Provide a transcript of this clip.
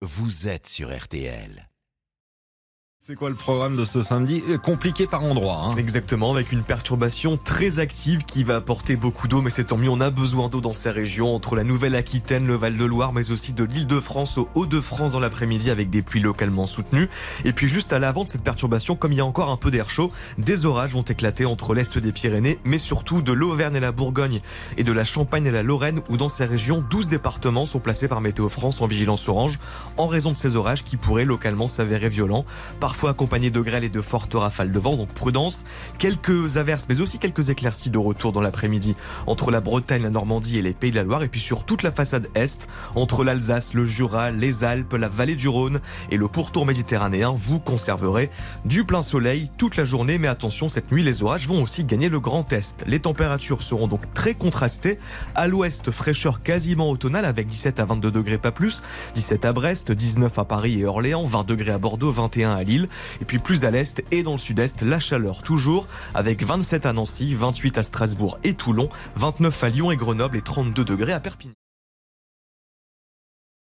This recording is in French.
vous êtes sur RTL. C'est quoi le programme de ce samedi ? Compliqué par endroits. Exactement, avec une perturbation très active qui va apporter beaucoup d'eau, mais c'est tant mieux, on a besoin d'eau dans ces régions, entre la Nouvelle-Aquitaine, le Val-de-Loire, mais aussi de l'Île-de-France au Hauts-de-France dans l'après-midi avec des pluies localement soutenues. Et puis juste à l'avant de cette perturbation, comme il y a encore un peu d'air chaud, des orages vont éclater entre l'Est des Pyrénées, mais surtout de l'Auvergne et la Bourgogne et de la Champagne et la Lorraine, où dans ces régions, 12 départements sont placés par Météo France en vigilance orange, en raison de ces orages qui pourraient localement s'avérer violents, parfois accompagnés de grêle et de fortes rafales de vent, donc prudence. Quelques averses, mais aussi quelques éclaircies de retour dans l'après-midi entre la Bretagne, la Normandie et les Pays de la Loire, et puis sur toute la façade est, entre l'Alsace, le Jura, les Alpes, la vallée du Rhône et le pourtour méditerranéen, vous conserverez du plein soleil toute la journée, mais attention, cette nuit, les orages vont aussi gagner le Grand Est. Les températures seront donc très contrastées. À l'ouest, fraîcheur quasiment automnale avec 17 à 22 degrés, pas plus. 17 à Brest, 19 à Paris et Orléans, 20 degrés à Bordeaux, 21 à Lille. Et puis plus à l'est et dans le sud-est, la chaleur toujours, avec 27 à Nancy, 28 à Strasbourg et Toulon, 29 à Lyon et Grenoble et 32 degrés à Perpignan.